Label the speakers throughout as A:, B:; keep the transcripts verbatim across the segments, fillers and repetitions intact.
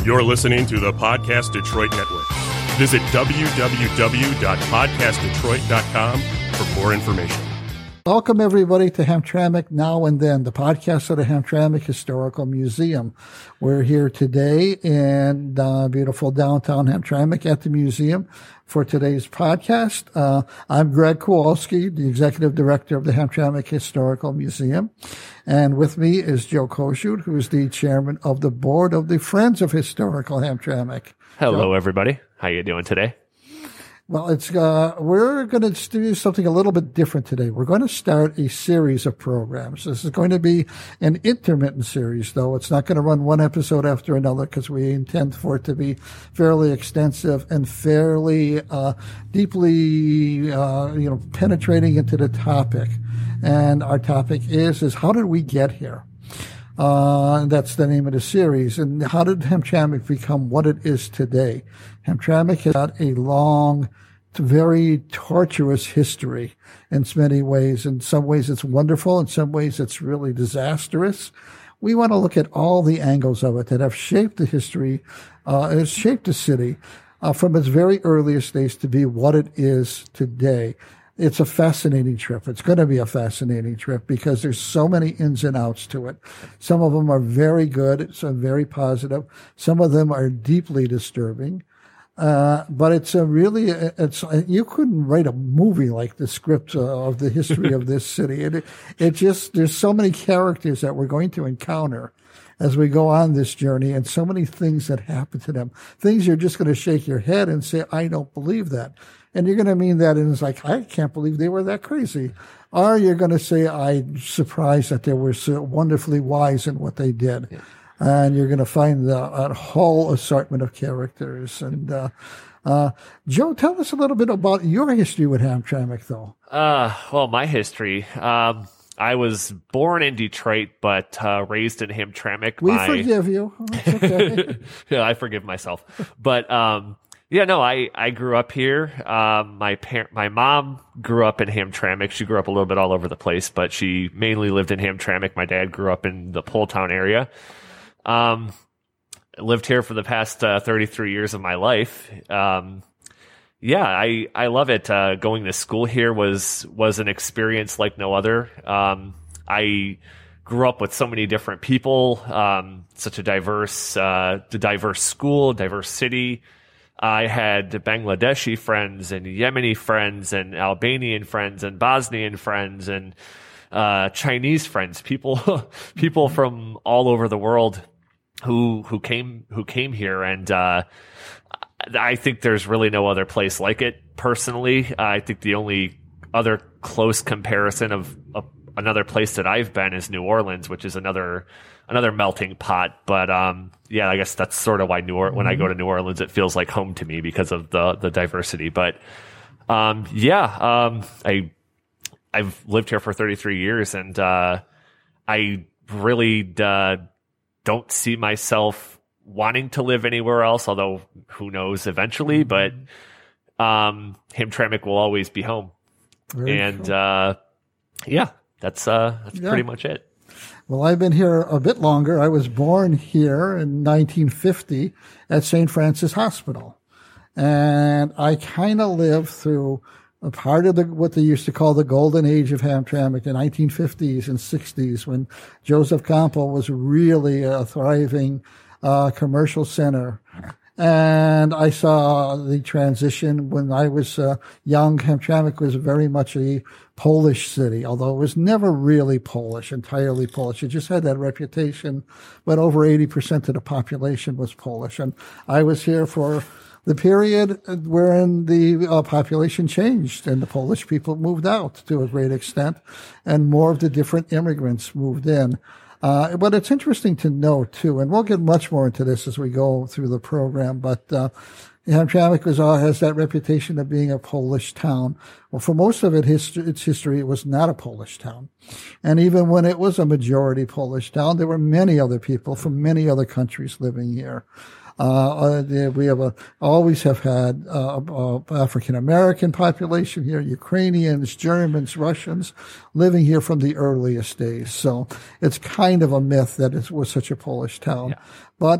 A: You're listening to the Podcast Detroit Network. Visit w w w dot podcast detroit dot com for more information.
B: Welcome, everybody, to Hamtramck Now and Then, the podcast of the Hamtramck Historical Museum. We're here today in uh, beautiful downtown Hamtramck at the museum for today's podcast. Uh, I'm Greg Kowalski, the executive director of the Hamtramck Historical Museum. And with me is Joe Koshut, who is the chairman of the board of the Friends of Historical Hamtramck.
C: Hello,
B: Joe?
C: everybody. How you doing today?
B: Well, it's uh, we're going to do something a little bit different today. We're going to start a series of programs. This is going to be an intermittent series, though. It's not going to run one episode after another because we intend for it to be fairly extensive and fairly uh, deeply, uh, you know, penetrating into the topic. And our topic is is how did we get here? Uh, that's the name of the series. And how did Hamtramck become what it is today? Hamtramck has got a long, very tortuous history in many ways. In some ways it's wonderful. In some ways it's really disastrous. We want to look at all the angles of it that have shaped the history, uh, has shaped the city, uh, from its very earliest days to be what it is today. It's a fascinating trip. It's going to be a fascinating trip because there's so many ins and outs to it. Some of them are very good, some very positive. Some of them are deeply disturbing. Uh, but it's a really, it's, you couldn't write a movie like the script uh, of the history of this city. It, it just, there's so many characters that we're going to encounter as we go on this journey and so many things that happen to them. Things you're just going to shake your head and say, I don't believe that. And you're going to mean that, and it's like, I can't believe they were that crazy. Or you're going to say, I'm surprised that they were so wonderfully wise in what they did. Yeah. And you're going to find the, a whole assortment of characters. And uh, uh, Joe, tell us a little bit about your history with Hamtramck, though.
C: Uh, well, my history. Um, I was born in Detroit, but uh, raised in Hamtramck.
B: We
C: my...
B: forgive you. It's okay.
C: Yeah, I forgive myself. But um, yeah, no, I, I grew up here. Um, my par- my mom grew up in Hamtramck. She grew up a little bit all over the place, but she mainly lived in Hamtramck. My dad grew up in the Poletown area. Um, I lived here for the past uh, thirty-three years of my life. Um, yeah, I, I love it. Uh, going to school here was was an experience like no other. Um, I grew up with so many different people, um, such a diverse, uh, diverse school, diverse city. I had Bangladeshi friends and Yemeni friends and Albanian friends and Bosnian friends and uh, Chinese friends, people people from all over the world who who came who came here, and uh, I think there's really no other place like it. Personally, I think the only other close comparison of, of another place that I've been is New Orleans, which is another. Another melting pot, but um, yeah, I guess that's sort of why New or- mm-hmm. when I go to New Orleans, it feels like home to me because of the the diversity. But um, yeah, um, I I've lived here for thirty-three years, and uh, I really uh, don't see myself wanting to live anywhere else. Although who knows, eventually. Mm-hmm. But um, Hamtramck will always be home, Very and cool. uh, yeah, that's uh, that's yeah. pretty much it.
B: Well, I've been here a bit longer. I was born here in nineteen fifty at Saint Francis Hospital. And I kind of lived through a part of the what they used to call the golden age of Hamtramck, the nineteen fifties and sixties, when Joseph Campo was really a thriving uh, commercial center. And I saw the transition when I was uh, young. Hamtramck was very much a Polish city, although it was never really Polish, entirely Polish. It just had that reputation, but over eighty percent of the population was Polish. And I was here for the period wherein the uh, population changed and the Polish people moved out to a great extent, and more of the different immigrants moved in. Uh, but it's interesting to note, too, and we'll get much more into this as we go through the program, but uh, Hamtramck was, uh, has that reputation of being a Polish town. Well, for most of it, hist- its history, it was not a Polish town. And even when it was a majority Polish town, there were many other people from many other countries living here. Uh, we have a, always have had uh, uh, African American population here, Ukrainians, Germans, Russians living here from the earliest days. So it's kind of a myth that it was such a Polish town. Yeah. But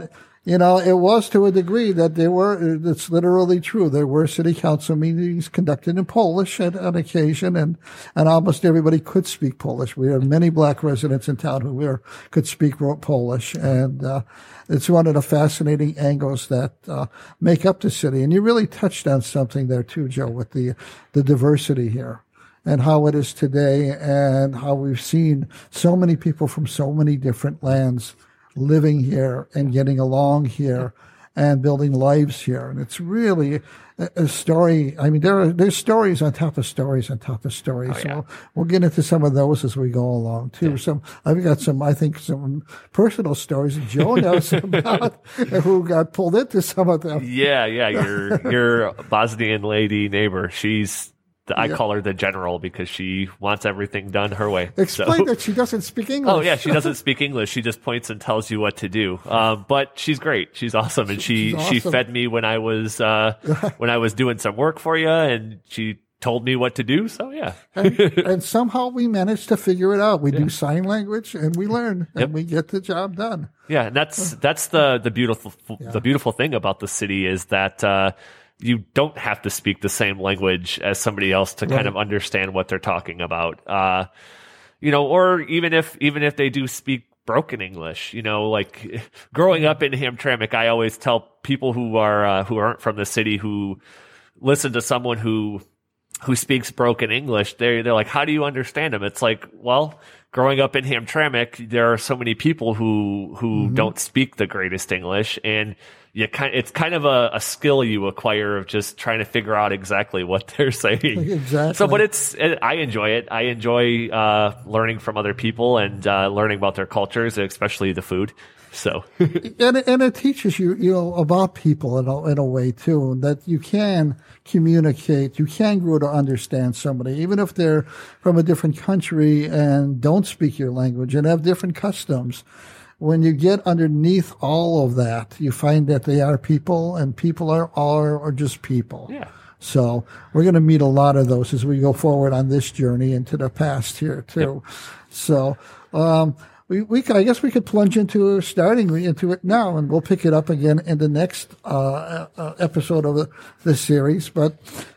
B: You know, it was to a degree that there were, it's literally true. There were city council meetings conducted in Polish at, on occasion, and, and almost everybody could speak Polish. We have many black residents in town who were, could speak Polish, and, uh, it's one of the fascinating angles that, uh, make up the city. And you really touched on something there too, Joe, with the, the diversity here and how it is today and how we've seen so many people from so many different lands living here and getting along here and building lives here. And it's really a, a story. I mean, there are, there's stories on top of stories on top of stories.
C: Oh, yeah.
B: So we'll, we'll get into some of those as we go along too. Yeah. Some, I've got some, I think some personal stories that Joe knows about who got pulled into some of them.
C: Yeah. Yeah. Your, your Bosnian lady neighbor, she's, I yeah. call her the general because she wants everything done her way.
B: Explain so. that she doesn't speak English.
C: Oh, yeah. She doesn't speak English. She just points and tells you what to do. Um, but she's great. She's awesome. And she, awesome. she fed me when I was, uh, when I was doing some work for you, and she told me what to do. So, yeah.
B: and, and somehow we managed to figure it out. We yeah. do sign language and we learn and
C: yep.
B: we get the job done.
C: Yeah. And that's, that's the, the beautiful, yeah. the beautiful thing about the city is that, uh, you don't have to speak the same language as somebody else to right. kind of understand what they're talking about. Uh, you know, or even if, even if they do speak broken English, you know, like growing up in Hamtramck, I always tell people who are, uh, who aren't from the city who listen to someone who, who speaks broken English, they're, they're like, how do you understand them? It's like, well, growing up in Hamtramck, there are so many people who, who mm-hmm. don't speak the greatest English, and you kind, it's kind of a, a skill you acquire of just trying to figure out exactly what they're saying.
B: Exactly.
C: So, but it's, it, I enjoy it. I enjoy, uh, learning from other people and, uh, learning about their cultures, especially the food. So,
B: and it, and it teaches you, you know, about people in a, in a way too, that you can communicate, you can grow to understand somebody, even if they're from a different country and don't speak your language and have different customs. When you get underneath all of that, you find that they are people, and people are are, are just people.
C: Yeah.
B: So we're going to meet a lot of those as we go forward on this journey into the past here too. Yep. So, um, We, we I guess we could plunge into starting into it now, and we'll pick it up again in the next uh, uh, episode of the, the series. But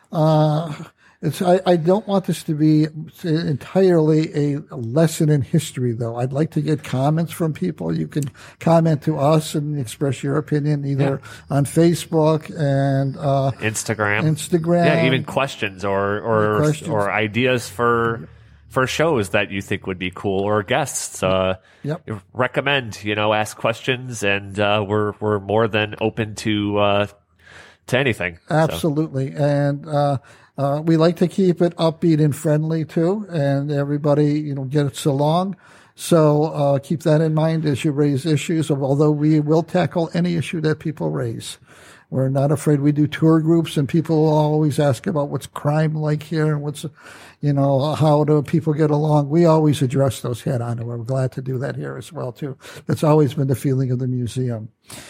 B: uh, it's I, I don't want this to be entirely a lesson in history, though. I'd like to get comments from people. You can comment to us and express your opinion either yeah. on Facebook and uh,
C: Instagram.
B: Instagram,
C: yeah, even questions or or questions. or ideas for. for shows that you think would be cool, or guests, uh,
B: yep.
C: recommend, you know, ask questions, and, uh, we're, we're more than open to, uh, to anything.
B: Absolutely. So. And, uh, uh, we like to keep it upbeat and friendly too, and everybody, you know, gets along. So, uh, keep that in mind as you raise issues, although we will tackle any issue that people raise. We're not afraid. We do tour groups, and people always ask about what's crime like here and what's, you know, how do people get along. We always address those head on, and we're glad to do that here as well, too. That's always been the feeling of the museum.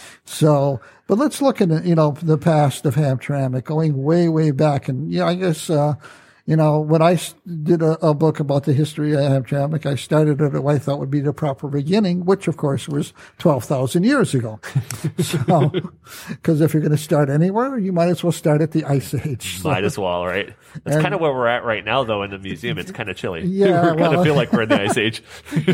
B: So, but let's look at, you know, the past of Hamtramck, going way, way back. And, yeah, I guess, uh, you know, when I did a, a book about the history of Hamtramck, I started at what I thought would be the proper beginning, which, of course, was twelve thousand years ago. So, because if you're going to start anywhere, you might as well start at the Ice Age. So.
C: Might as well, right? That's kind of where we're at right now, though, in the museum. It's kind of chilly.
B: Yeah.
C: We kind of feel like we're in the Ice Age.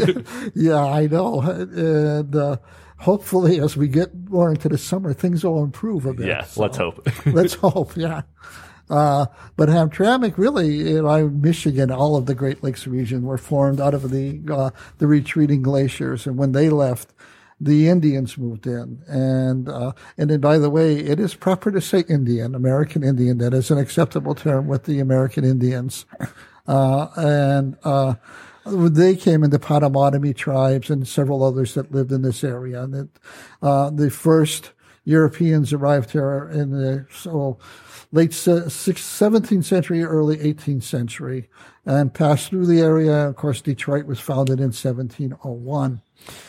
B: Yeah, I know. And, uh, hopefully, as we get more into the summer, things will improve a bit.
C: Yeah,
B: so.
C: let's hope.
B: Let's hope, yeah. Uh, but Hamtramck, really, you know, Michigan, all of the Great Lakes region were formed out of the, uh, the retreating glaciers. And when they left, the Indians moved in. And, uh, and then, by the way, it is proper to say Indian, American Indian. That is an acceptable term with the American Indians. Uh, and, uh, they came into Potawatomi tribes and several others that lived in this area. And it, uh, the first Europeans arrived here in the, so, late seventeenth century, early eighteenth century, and passed through the area. Of course, Detroit was founded in seventeen oh one.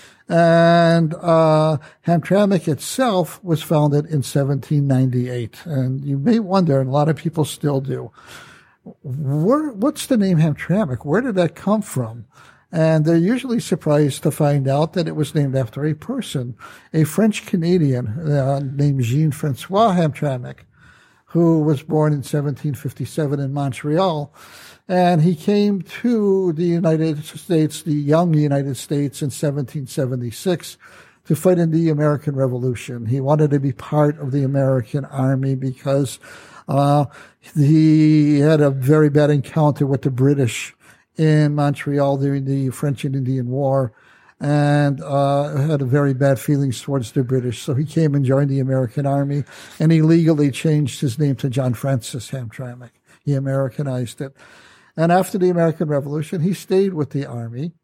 B: And uh Hamtramck itself was founded in seventeen ninety-eight. And you may wonder, and a lot of people still do, where, what's the name Hamtramck? Where did that come from? And they're usually surprised to find out that it was named after a person, a French-Canadian uh, named Jean-Francois Hamtramck, who was born in seventeen fifty-seven in Montreal. And he came to the United States, the young United States, in seventeen seventy-six to fight in the American Revolution. He wanted to be part of the American Army because uh, he had a very bad encounter with the British in Montreal during the French and Indian War, and uh, had a very bad feelings towards the British. So he came and joined the American Army, and he legally changed his name to John Francis Hamtramck. He Americanized it. And after the American Revolution, he stayed with the Army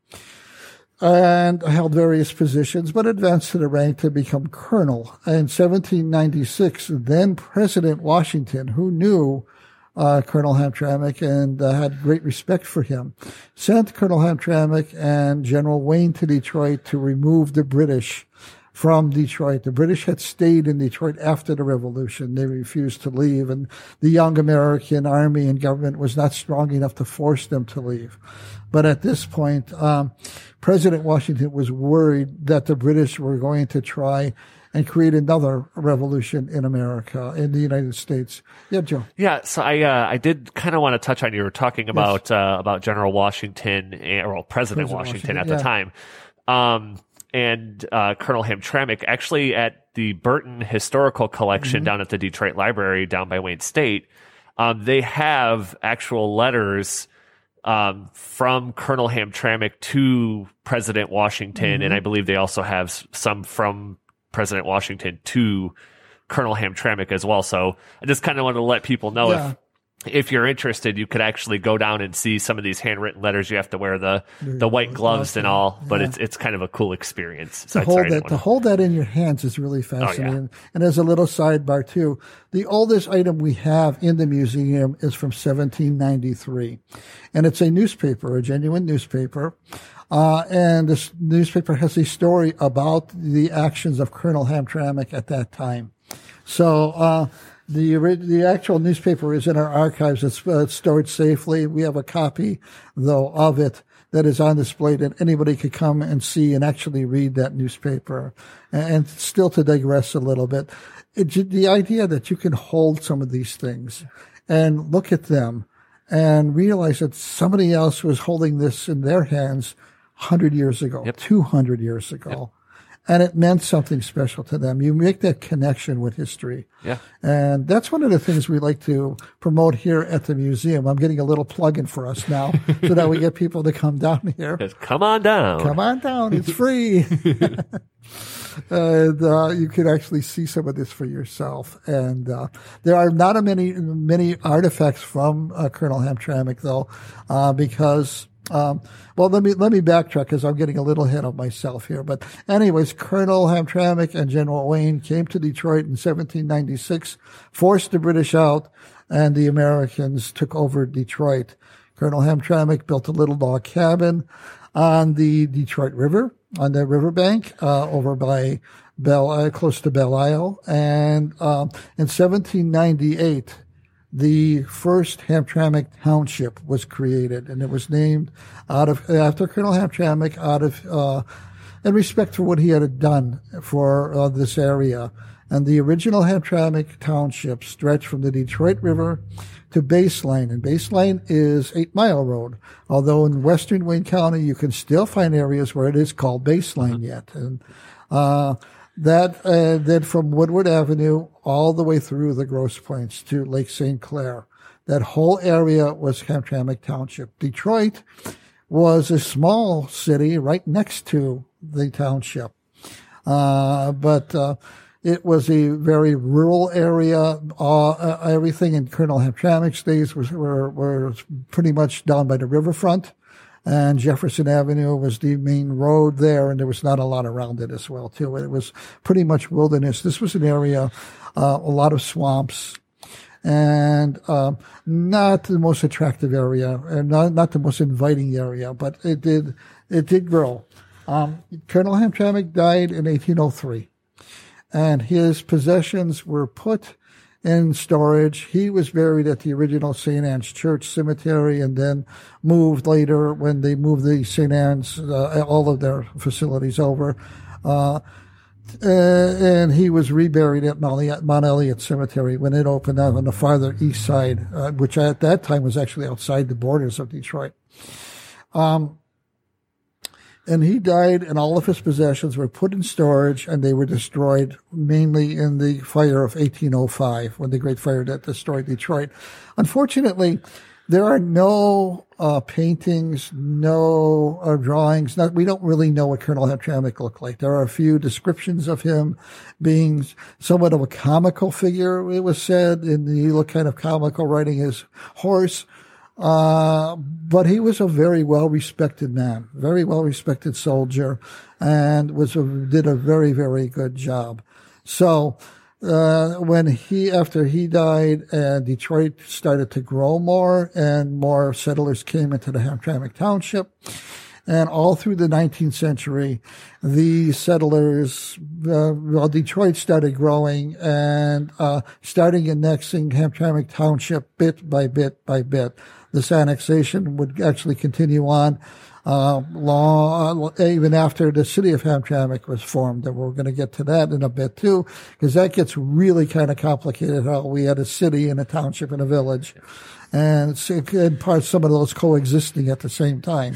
B: and held various positions, but advanced to the rank to become colonel. In seventeen ninety-six, then President Washington, who knew Uh, Colonel Hamtramck and uh, had great respect for him, sent Colonel Hamtramck and General Wayne to Detroit to remove the British from Detroit. The British had stayed in Detroit after the Revolution. They refused to leave, and the young American army and government was not strong enough to force them to leave. But at this point, um, President Washington was worried that the British were going to try and create another revolution in America, in the United States. Yeah, Joe.
C: Yeah, so I uh, I did kind of want to touch on, you were talking about yes. uh, about General Washington, and, or well, President, President Washington, Washington at yeah. the time, um, and uh, Colonel Hamtramck. Actually, at the Burton Historical Collection mm-hmm. down at the Detroit Library down by Wayne State, um, they have actual letters um, from Colonel Hamtramck to President Washington, mm-hmm. and I believe they also have some from President Washington to Colonel Hamtramck as well. So I just kind of wanted to let people know yeah. if if you're interested, you could actually go down and see some of these handwritten letters. You have to wear the the white gloves and all, but yeah. it's it's kind of a cool experience.
B: To hold that to hold that in your hands is really fascinating. Oh, yeah. And as a little sidebar too, the oldest item we have in the museum is from seventeen ninety-three, and it's a newspaper, a genuine newspaper. Uh, and this newspaper has a story about the actions of Colonel Hamtramck at that time. So, uh, the, the actual newspaper is in our archives. It's, uh, it's stored safely. We have a copy, though, of it that is on display that anybody could come and see and actually read that newspaper. And, and still to digress a little bit, it, the idea that you can hold some of these things and look at them and realize that somebody else was holding this in their hands one hundred years ago, yep. two hundred years ago. Yep. And it meant something special to them. You make that connection with history.
C: Yeah.
B: And that's one of the things we like to promote here at the museum. I'm getting a little plug-in for us now so that we get people to come down here.
C: Just come on down.
B: Come on down. It's free. And uh, you can actually see some of this for yourself. And uh, there are not a many many artifacts from uh, Colonel Hamtramck, though, uh, because Um, well, let me, let me backtrack because I'm getting a little ahead of myself here. But anyways, Colonel Hamtramck and General Wayne came to Detroit in seventeen ninety-six, forced the British out, and the Americans took over Detroit. Colonel Hamtramck built a little log cabin on the Detroit River, on the riverbank, uh, over by Belle, uh, close to Belle Isle. And, um, in seventeen ninety-eight, the first Hamtramck Township was created, and it was named out of after Colonel Hamtramck, out of uh, in respect for what he had done for uh, this area. And the original Hamtramck Township stretched from the Detroit River to Baseline, and Baseline is Eight Mile Road. Although in western Wayne County, you can still find areas where it is called Baseline yet, and uh, That, uh, then from Woodward Avenue all the way through the Grosse Pointes to Lake Saint Clair. That whole area was Hamtramck Township. Detroit was a small city right next to the township. Uh, but, uh, it was a very rural area. Uh, uh, everything in Colonel Hamtramck's days was, were, were pretty much down by the riverfront. And Jefferson Avenue was the main road there, and there was not a lot around it as well, too. It was pretty much wilderness. This was an area, uh, a lot of swamps, and um, not the most attractive area, and not, not the most inviting area, but it did it did grow. Um, Colonel Hamtramck died in eighteen oh three, and his possessions were put in storage. He was buried at the original Saint Anne's Church Cemetery and then moved later when they moved the Saint Anne's, uh, all of their facilities over. Uh, Uh, and he was reburied at Mount Elliott Cemetery when it opened up on the farther east side, uh, which at that time was actually outside the borders of Detroit. Um, and he died, and all of his possessions were put in storage, and they were destroyed mainly in the fire of eighteen oh five, when the Great Fire that destroyed Detroit. Unfortunately, there are no uh, paintings, no uh, drawings. Not, we don't really know what Colonel Hamtramck looked like. There are a few descriptions of him being somewhat of a comical figure, it was said, and he looked kind of comical riding his horse. Uh, but he was a very well-respected man, very well-respected soldier, and was a, did a very, very good job. So, Uh, when he, after he died, and Detroit started to grow more and more settlers came into the Hamtramck Township. And all through the nineteenth century, the settlers, uh, well, Detroit started growing and, uh, starting annexing Hamtramck Township bit by bit by bit. This annexation would actually continue on. Uh, long, even after the city of Hamtramck was formed, and we're going to get to that in a bit too, because that gets really kind of complicated. How we had a city and a township and a village, and it's in part some of those coexisting at the same time.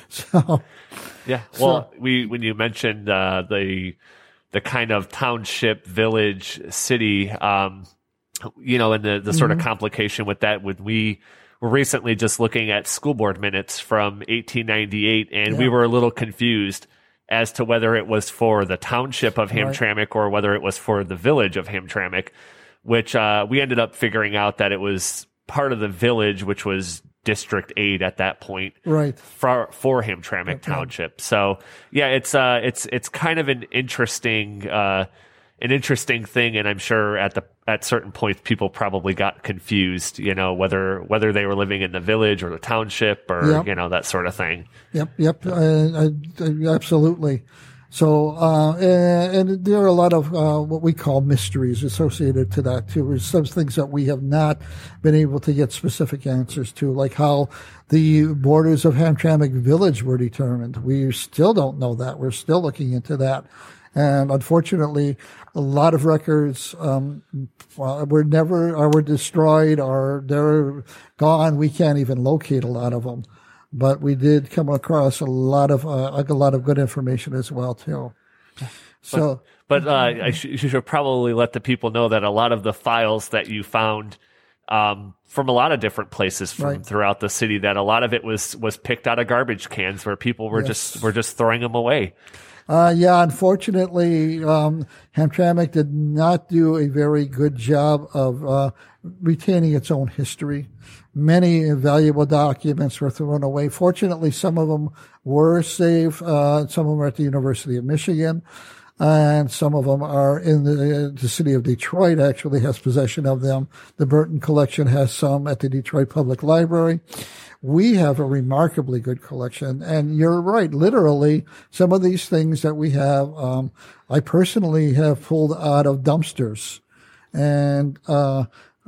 B: So,
C: yeah. Well, so, we when you mentioned uh, the the kind of township, village, city, um, you know, and the the sort mm-hmm. of complication with that, when we. We're recently just looking at school board minutes from eighteen ninety-eight, and yeah. we were a little confused as to whether it was for the township of Hamtramck right. or whether it was for the village of Hamtramck, which uh, we ended up figuring out that it was part of the village, which was District eight at that point,
B: right?
C: For for Hamtramck okay. Township. So yeah, it's uh, it's it's kind of an interesting uh, an interesting thing, and I'm sure at the at certain points people probably got confused, you know, whether whether they were living in the village or the township or yep. you know, that sort of thing.
B: Yep, yep, uh, uh, absolutely. So, uh, and, and there are a lot of uh, what we call mysteries associated to that too. There's some things that we have not been able to get specific answers to, like how the borders of Hamtramck Village were determined. We still don't know that. We're still looking into that. And unfortunately, a lot of records um, were never, or were destroyed, or they're gone. We can't even locate a lot of them. But we did come across a lot of uh, a lot of good information as well too. So,
C: but, but uh, I sh- you should probably let the people know that a lot of the files that you found um, from a lot of different places from right. throughout the city, that a lot of it was was picked out of garbage cans where people were yes. just were just throwing them away.
B: Uh, yeah, unfortunately, um, Hamtramck did not do a very good job of uh, retaining its own history. Many valuable documents were thrown away. Fortunately, some of them were saved. Uh, some of them are at the University of Michigan, and some of them are in the, the city of Detroit. Actually, has possession of them. The Burton Collection has some at the Detroit Public Library. We have a remarkably good collection, and you're right. Literally, some of these things that we have, um, I personally have pulled out of dumpsters, and uh,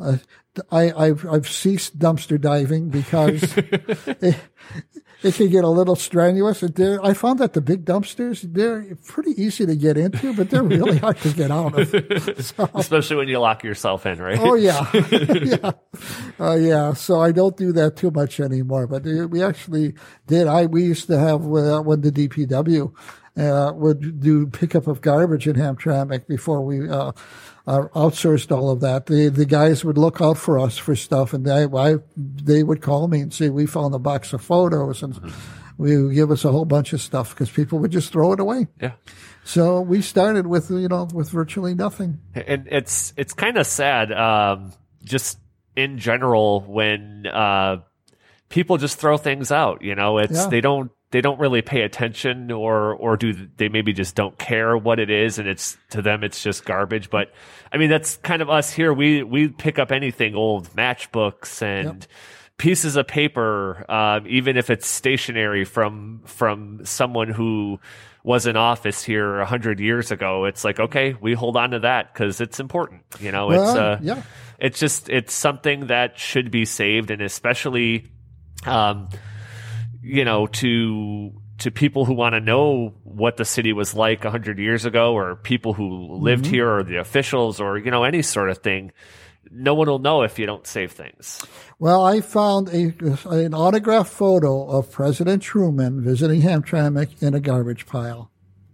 B: I, I've I've ceased dumpster diving because it, it can get a little strenuous. And there, I found that the big dumpsters, they're pretty easy to get into, but they're really hard to get out of. So,
C: especially when you lock yourself in, right?
B: Oh yeah, yeah, uh, yeah. So I don't do that too much anymore. But we actually did. I we used to have uh, when the D P W uh, would do pickup of garbage in Hamtramck before we. Uh, Uh, outsourced all of that. The the guys would look out for us for stuff, and they I, they would call me and say, we found a box of photos, and mm-hmm. we would give us a whole bunch of stuff because people would just throw it away.
C: Yeah.
B: So we started with you know with virtually nothing.
C: And it's it's kind of sad, um, just in general, when uh, people just throw things out. You know, it's yeah. they don't. They don't really pay attention, or or do they maybe just don't care what it is, and it's to them it's just garbage. But I mean, that's kind of us here. We we pick up anything, old matchbooks and yep. pieces of paper, um, even if it's stationery from from someone who was in office here a hundred years ago, it's like, okay, we hold on to that because it's important. You know,
B: Well,
C: it's uh,
B: yeah.
C: it's just it's something that should be saved, and especially, um, you know, to to people who want to know what the city was like a hundred years ago, or people who lived
B: Mm-hmm.
C: here, or the officials, or you know, any sort of thing. No one will know if you don't save things.
B: Well, I found a an autographed photo of President Truman visiting Hamtramck in a garbage pile.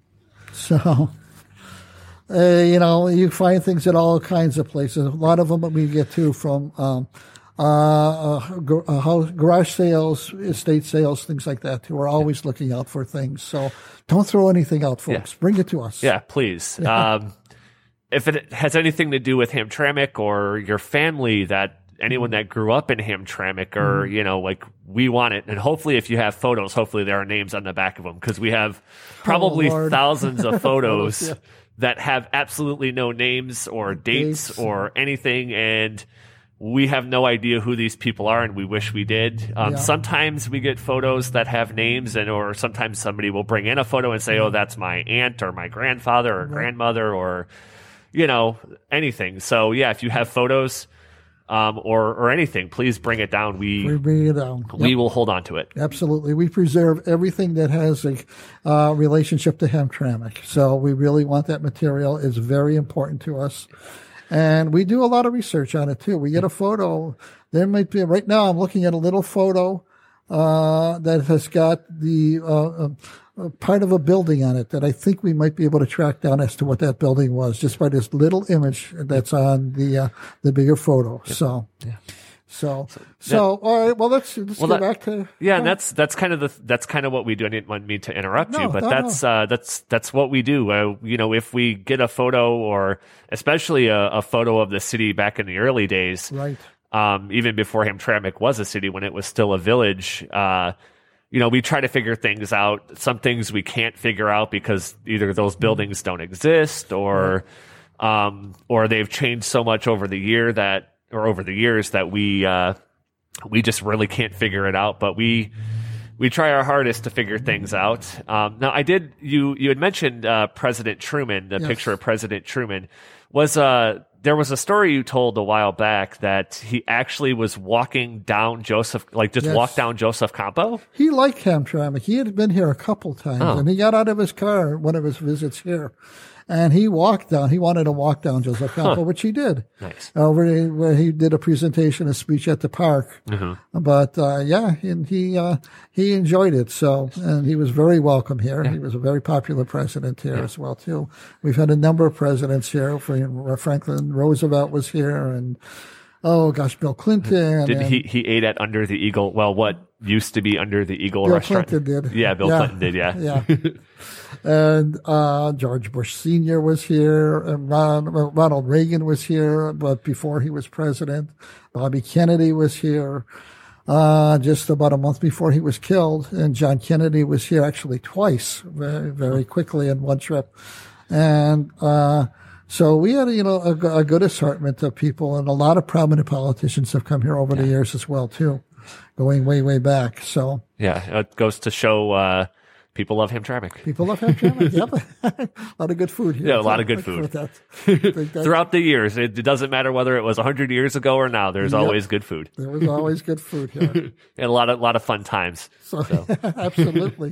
B: So, uh, you know, you find things at all kinds of places. A lot of them we get to from um, uh, uh, gar- uh, house, garage sales, estate sales, things like that, too. We're always looking out for things. So don't throw anything out, folks.
C: Yeah.
B: Bring it to us.
C: Yeah, please. Um, if it has anything to do with Hamtramck or your family, that anyone that grew up in Hamtramck, or you know, like, we want it, and hopefully, if you have photos, hopefully there are names on the back of them, because we have probably
B: Oh, Lord.
C: thousands of photos
B: Yeah.
C: that have absolutely no names or dates,
B: Dates.
C: or anything, and we have no idea who these people are, and we wish we did. Um,
B: Yeah.
C: Sometimes we get photos that have names, and or sometimes somebody will bring in a photo and say, "Oh, that's my aunt or my grandfather or grandmother," or you know, anything. So yeah, if you have photos um, or or anything, please bring it down. We
B: We bring it down.
C: we will hold on to it.
B: Absolutely. We preserve everything that has a uh, relationship to Hamtramck. So we really want that material. It's very important to us. And we do a lot of research on it, too. We get a photo. There might be, right now I'm looking at a little photo uh, that has got the uh, uh, part of a building on it that I think we might be able to track down as to what that building was, just by this little image that's on the uh, the bigger photo. So,
C: Yeah.
B: so, so, all right. Well, let's let's
C: Well,
B: go
C: that-
B: back to
C: Yeah, and that's that's kind of the that's kind of what we do. I didn't want me to interrupt
B: No,
C: you, but
B: no,
C: that's uh, that's that's what we do. Uh, you know, if we get a photo, or especially a, a photo of the city back in the early days,
B: right.
C: um, even before Hamtramck was a city, when it was still a village, uh, you know, we try to figure things out. Some things we can't figure out because either those buildings don't exist, or um, or they've changed so much over the year that, or over the years that we uh, we just really can't figure it out. But we we try our hardest to figure things out. Um, now, I did you you had mentioned uh, President Truman, the
B: Yes.
C: picture of President Truman was uh there was a story you told a while back that he actually was walking down Joseph, like just
B: Yes.
C: walked down Joseph Campo.
B: He liked Hamtramck. He had been here a couple times,
C: Oh.
B: and he got out of his car one of his visits here, and he walked down. He wanted to walk down Joseph Campo, which he did.
C: Nice.
B: Uh, where, he, where he did a presentation, a speech at the park.
C: Mm-hmm.
B: But uh, yeah, and he uh, he enjoyed it. So, and he was very welcome here. He was a very popular president here as well too. We've had a number of presidents here. Franklin Roosevelt was here, and oh gosh, Bill Clinton.
C: Did
B: and
C: he he ate at Under the Eagle? Well, what used to be Under the Eagle
B: Bill
C: restaurant?
B: Clinton did.
C: Yeah, Bill
B: Yeah.
C: Clinton did. Yeah.
B: Yeah. And uh, George Bush Senior was here. And Ron, Ronald Reagan was here, but before he was president. Bobby Kennedy was here uh, just about a month before he was killed. And John Kennedy was here actually twice, very, very quickly in one trip. And uh, so we had, you know, a, a good assortment of people, and a lot of prominent politicians have come here over the years as well, too, going way, way back. So
C: Yeah, it goes to show uh, people love Hamtramck.
B: people love Hamtramck. Yep. A lot of good food here.
C: Yeah, a lot of good
B: Look
C: food.
B: for that. Think that-
C: Throughout the years, it, it doesn't matter whether it was one hundred years ago or now. There's
B: Yep.
C: always good food
B: There was always good food here.
C: and a lot of lot of fun times.
B: So, absolutely.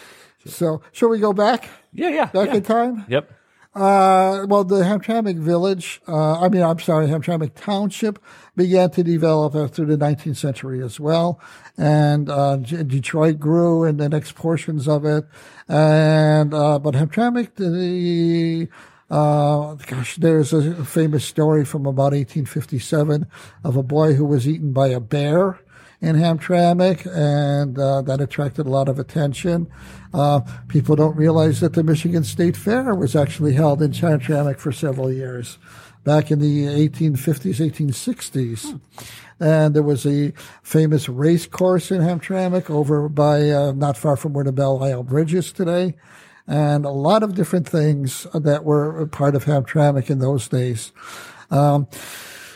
B: So, shall we go back?
C: Yeah, yeah,
B: Back
C: yeah.
B: in time?
C: Yep.
B: Uh, well, the Hamtramck Village, uh, I mean, I'm sorry, Hamtramck Township began to develop after the nineteenth century as well. And, uh, J- Detroit grew in the next portions of it. And, uh, but Hamtramck, the, uh, gosh, there's a famous story from about eighteen fifty-seven of a boy who was eaten by a bear in Hamtramck, and uh, that attracted a lot of attention. Uh, people don't realize that the Michigan State Fair was actually held in Hamtramck for several years, back in the eighteen fifties, eighteen sixties. And there was a famous race course in Hamtramck over by, uh, not far from where the Belle Isle Bridge is today. And a lot of different things that were part of Hamtramck in those days. Um,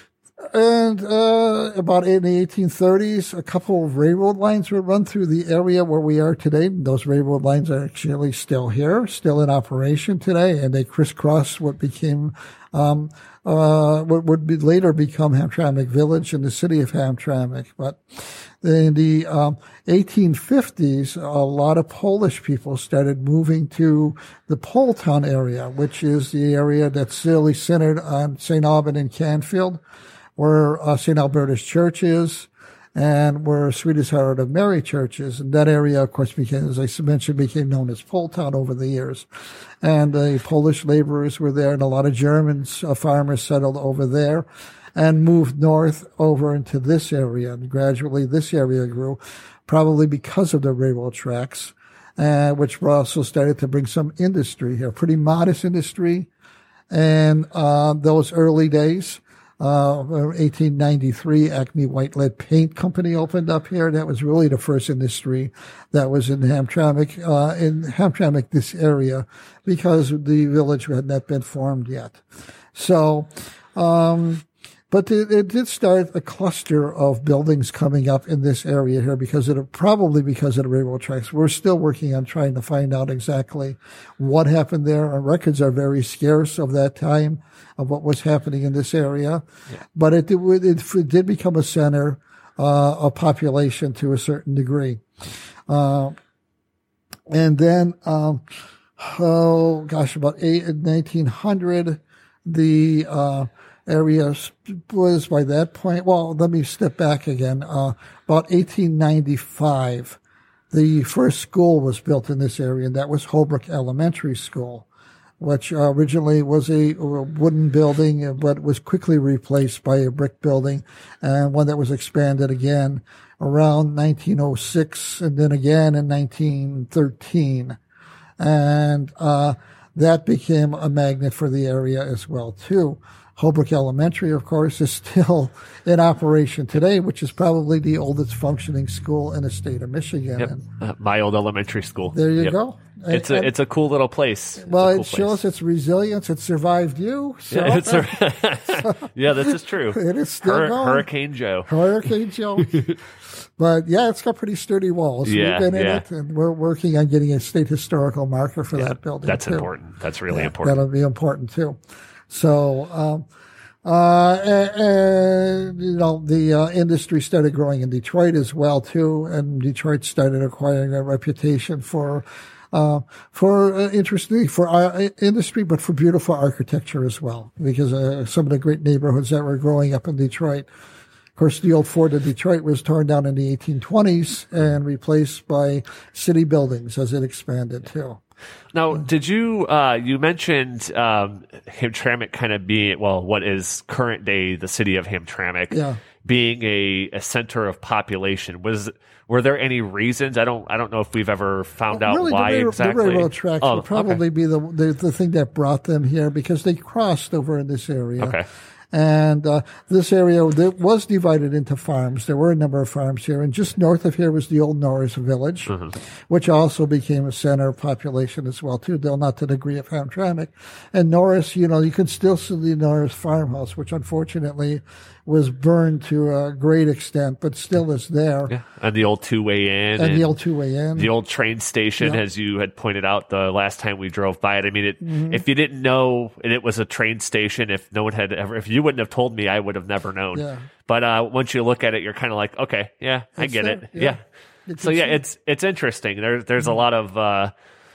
B: And uh, about in the eighteen thirties, a couple of railroad lines would run through the area where we are today. Those railroad lines are actually still here, still in operation today, and they crisscross what became, um, uh, what would be later become Hamtramck Village in the city of Hamtramck. But in the um, eighteen fifties, a lot of Polish people started moving to the Poletown area, which is the area that's really centered on Saint Alban and Canfield, where uh, Saint Alberta's Church is, and where Sweetest Heart of Mary Church is. And that area, of course, became, as I mentioned, became known as Poletown over the years. And the uh, Polish laborers were there, and a lot of Germans, uh, farmers settled over there and moved north over into this area. And gradually this area grew, probably because of the railroad tracks, uh, which also started to bring some industry here, pretty modest industry. And uh, those early days, Uh, eighteen ninety-three, Acme White Lead Paint Company opened up here. That was really the first industry that was in Hamtramck, uh, in Hamtramck, this area, because the village had not been formed yet. So, um, but it, it did start a cluster of buildings coming up in this area here because of, probably because of the railroad tracks. We're still working on trying to find out exactly what happened there. Our records are very scarce of that time, of what was happening in this area. Yeah. But it, it, it did become a center uh, of population to a certain degree. Uh, and then, um, oh gosh, about eight, nineteen hundred, the uh, area was by that point, well, let me step back again. Uh, about eighteen ninety-five, the first school was built in this area, and that was Holbrook Elementary School, which uh, originally was a, a wooden building, but was quickly replaced by a brick building, and one that was expanded again around nineteen oh six, and then again in nineteen thirteen. And uh, that became a magnet for the area as well, too. Holbrook Elementary, of course, is still in operation today, which is probably the oldest functioning school in the state of Michigan.
C: Yep.
B: And
C: uh, my old elementary school.
B: there you
C: Yep.
B: go.
C: It's
B: And-
C: a it's a cool little place. It's
B: well,
C: a cool
B: it shows
C: place.
B: its resilience. It survived you. So
C: Yeah, it's a, yeah, this is true.
B: it is still
C: Hur-
B: going.
C: Hurricane Joe.
B: Hurricane Joe. But yeah, it's got pretty sturdy walls.
C: Yeah,
B: We've been in
C: yeah.
B: it, and we're working on getting a state historical marker for that building.
C: That's
B: too.
C: important. That's really
B: Yeah,
C: important.
B: That'll be important too. So, um, uh, and, and, you know, the uh, industry started growing in Detroit as well too, and Detroit started acquiring a reputation for, uh, for uh, interesting for our industry, but for beautiful architecture as well, because uh, some of the great neighborhoods that were growing up in Detroit. Of course, the old Fort of Detroit was torn down in the eighteen twenties and replaced by city buildings as it expanded too.
C: Now, did you, uh, you mentioned, um, Hamtramck kind of being, well, what is current day the city of Hamtramck
B: Yeah.
C: being a, a center of population. Was, were there any reasons? I don't, I don't know if we've ever found out
B: really,
C: why
B: the rail-
C: exactly.
B: The railroad tracks
C: Oh,
B: would probably
C: okay.
B: be the, the the thing that brought them here because they crossed over in this area.
C: Okay.
B: And uh, this area that was divided into farms. There were a number of farms here, and just north of here was the old Norris Village,
C: Mm-hmm.
B: which also became a center of population as well too, though not to the degree of Hamtramck. And Norris, you know, you can still see the Norris farmhouse, which unfortunately was burned to a great extent, but still is there.
C: Yeah. And the old two-way in.
B: And the old two-way in.
C: The old train station,
B: Yeah.
C: as you had pointed out the last time we drove by it. I mean, it,
B: Mm-hmm.
C: if you didn't know and it was a train station, if no one had ever, if you wouldn't have told me, I would have never known.
B: Yeah.
C: But uh, once you look at it, you're kind of like, okay, yeah, I
B: It's
C: get
B: there,
C: it.
B: yeah.
C: Yeah.
B: You
C: So
B: can
C: yeah,
B: see.
C: it's it's interesting. There's there's a lot of uh,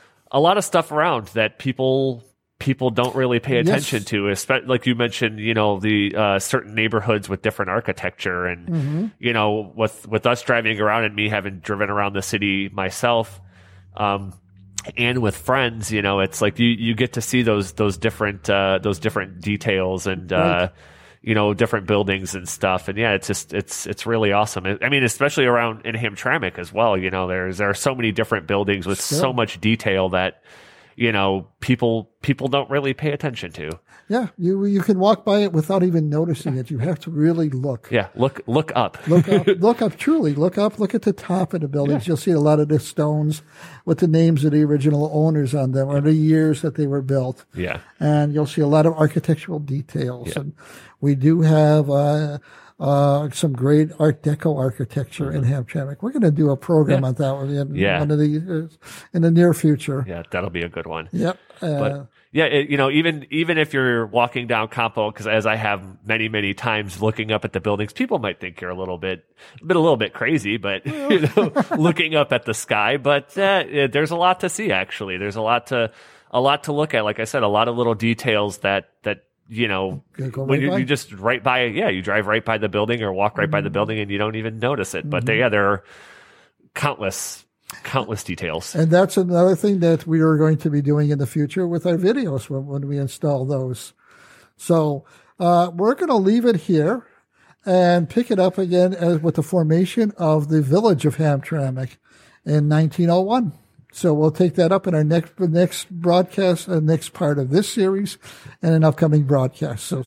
C: a lot of stuff around that people people don't really pay attention
B: Yes.
C: to. Especially like you mentioned, you know, the uh, certain neighborhoods with different architecture, and
B: Mm-hmm.
C: you know, with with us driving around and me having driven around the city myself. Um, and with friends, you know, it's like you, you get to see those those different uh, those different details and uh,
B: Right.
C: you know, different buildings and stuff. And yeah, it's just it's it's really awesome. I mean, especially around in Hamtramck as well. You know, there's there are so many different buildings with so
B: Still.
C: much detail that you know, people people don't really pay attention to.
B: Yeah, you you can walk by it without even noticing it. You have to really look.
C: Yeah, look look up.
B: Look up, look up, truly, look up, look at the top of the buildings. Yeah. You'll see a lot of the stones with the names of the original owners on them or the years that they were built.
C: Yeah.
B: And you'll see a lot of architectural details.
C: Yeah.
B: And we do have uh, uh, some great Art Deco architecture mm-hmm. in Hamtramck. We're going to do a program
C: yeah.
B: on that one in,
C: yeah.
B: one of the, uh, in the near future.
C: Yeah, that'll be a good one.
B: Yep. Uh,
C: but, yeah, it, you know, even even if you're walking down Campo, because as I have many many times looking up at the buildings, people might think you're a little bit, bit a little bit crazy, but you know, looking up at the sky. But uh, there's a lot to see. Actually, there's a lot to a lot to look at. Like I said, a lot of little details that that you know
B: go
C: when
B: right
C: you,
B: by.
C: you just right by. Yeah, you drive right by the building or walk right mm-hmm. by the building, and you don't even notice it. But mm-hmm. they, yeah, there are countless. Countless details.
B: And that's another thing that we are going to be doing in the future with our videos when, when we install those. So uh, we're going to leave it here and pick it up again as, with the formation of the village of Hamtramck in nineteen oh one. So we'll take that up in our next next broadcast, uh, next part of this series and an upcoming broadcast. So